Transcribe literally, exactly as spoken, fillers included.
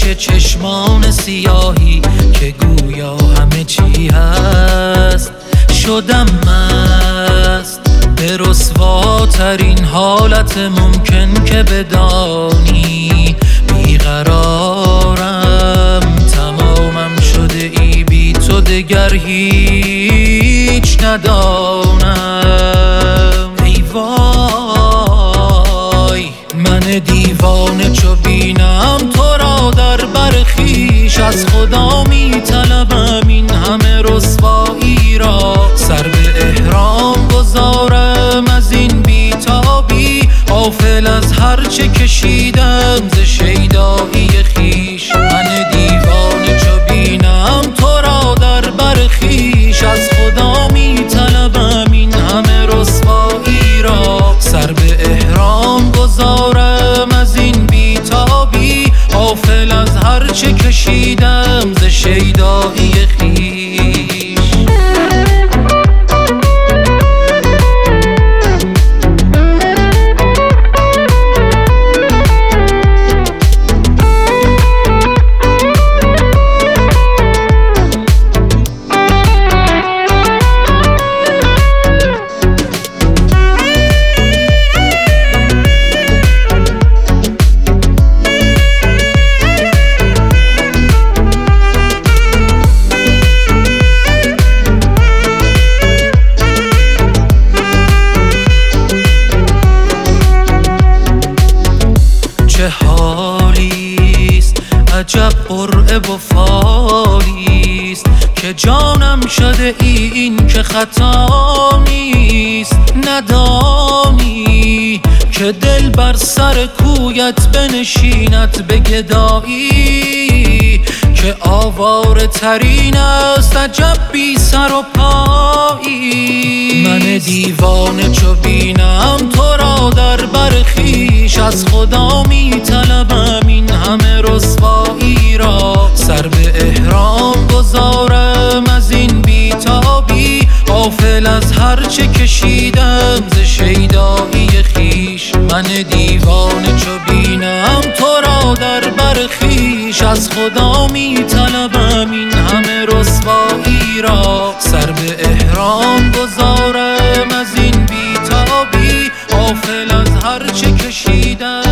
گردش چشمان سیاهی که گویا همه چی هست. شدم مست به رسواترین حالت ممکن که بدانی. بیقرارم تمامم شده ای بی تو دگر هیچ ندانم. ای وای من دیوانه چو بینم تو را در بر خویش، از خدا می طلبم این همه رسوایی را. سر به احرام گذارم از این بیتابی، غافل از هرچه کشیدم ز شیدایی خویش. من دیوانه چو بینم تو را در بر خویش، از خدا می طلبم این همه رسوایی را. سر به احرام گذارم از این بیتابی، غافل از هرچه کشیدم ز شیدایی خویش. چه حالیست عجب قرعه و فالیست که جانم شده ای این که خطا نیست. ندانی که دل بر سر کویت بنشیند به گدایی، که آواره ترین است عجب بی سر و پایی. من دیوانه چو بینم تو را در بر خویش، از خدا می طلبم این همه رسوایی را. سر به احرام گذارم از این بیتابی، غافل از هرچه کشیدم ز شیدایی خویش. من دیوانه چو بینم تو را در بر خویش، از خدا می طلبم این همه رسوایی را. سر به احرام گذارم از این بیتابی، غافل از هرچه کشیدم